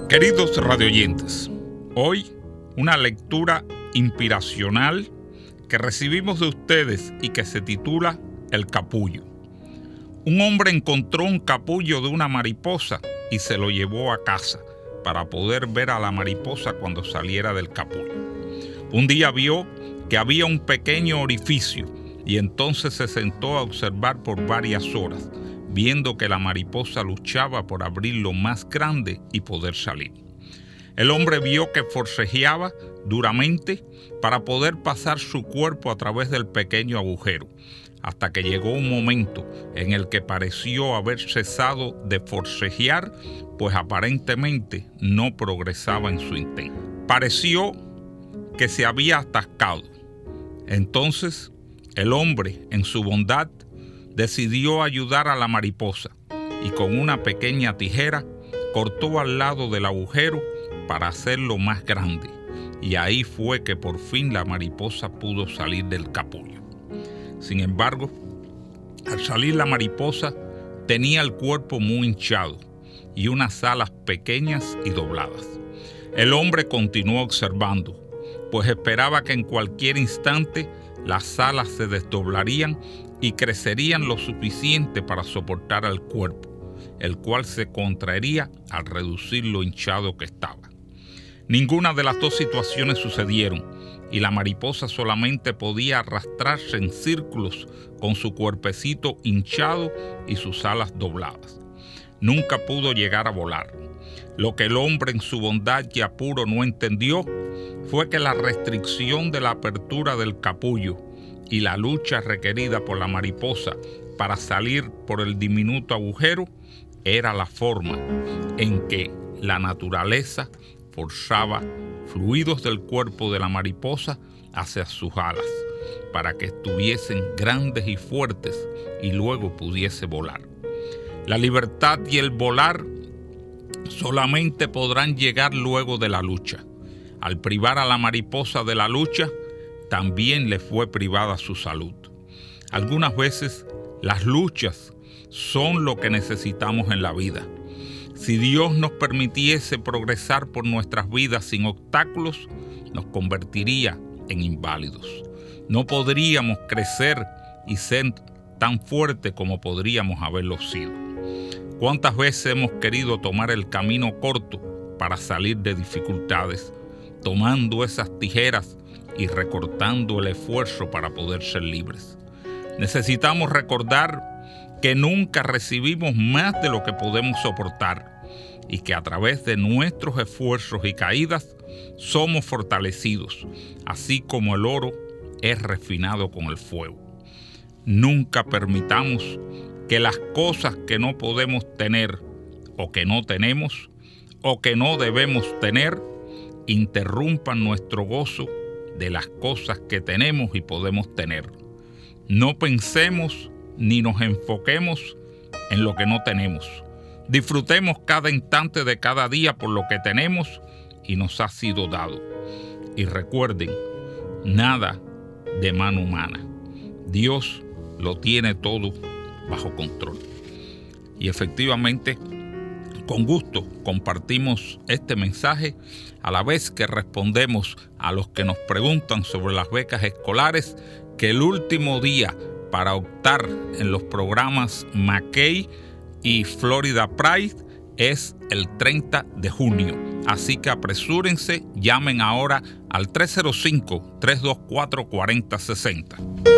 Queridos radioyentes, hoy una lectura inspiracional que recibimos de ustedes y que se titula El capullo. Un hombre encontró un capullo de una mariposa y se lo llevó a casa para poder ver a la mariposa cuando saliera del capullo. Un día vio que había un pequeño orificio y entonces se sentó a observar por varias horas, viendo que la mariposa luchaba por abrirlo más grande y poder salir. El hombre vio que forcejeaba duramente para poder pasar su cuerpo a través del pequeño agujero, hasta que llegó un momento en el que pareció haber cesado de forcejear, pues aparentemente no progresaba en su intento. Pareció que se había atascado. Entonces, el hombre, en su bondad, decidió ayudar a la mariposa y con una pequeña tijera cortó al lado del agujero para hacerlo más grande, y ahí fue que por fin la mariposa pudo salir del capullo. Sin embargo, al salir la mariposa tenía el cuerpo muy hinchado y unas alas pequeñas y dobladas. El hombre continuó observando, pues esperaba que en cualquier instante las alas se desdoblarían y crecerían lo suficiente para soportar al cuerpo, el cual se contraería al reducir lo hinchado que estaba. Ninguna de las dos situaciones sucedieron y la mariposa solamente podía arrastrarse en círculos con su cuerpecito hinchado y sus alas dobladas. Nunca pudo llegar a volar. Lo que el hombre en su bondad y apuro no entendió fue que la restricción de la apertura del capullo y la lucha requerida por la mariposa para salir por el diminuto agujero era la forma en que la naturaleza forzaba fluidos del cuerpo de la mariposa hacia sus alas para que estuviesen grandes y fuertes y luego pudiese volar. La libertad y el volar solamente podrán llegar luego de la lucha. Al privar a la mariposa de la lucha, también le fue privada su salud. Algunas veces las luchas son lo que necesitamos en la vida. Si Dios nos permitiese progresar por nuestras vidas sin obstáculos, nos convertiría en inválidos. No podríamos crecer y ser tan fuertes como podríamos haberlo sido. ¿Cuántas veces hemos querido tomar el camino corto para salir de dificultades, tomando esas tijeras y recortando el esfuerzo para poder ser libres? Necesitamos recordar que nunca recibimos más de lo que podemos soportar y que a través de nuestros esfuerzos y caídas somos fortalecidos, así como el oro es refinado con el fuego. Nunca permitamos que las cosas que no podemos tener o que no tenemos o que no debemos tener interrumpan nuestro gozo de las cosas que tenemos y podemos tener. No pensemos ni nos enfoquemos en lo que no tenemos. Disfrutemos cada instante de cada día por lo que tenemos y nos ha sido dado. Y recuerden, nada de mano humana. Dios lo tiene todo bajo control. Y efectivamente, con gusto compartimos este mensaje a la vez que respondemos a los que nos preguntan sobre las becas escolares, que el último día para optar en los programas McKay y Florida Pride es el 30 de junio. Así que apresúrense, llamen ahora al 305-324-4060.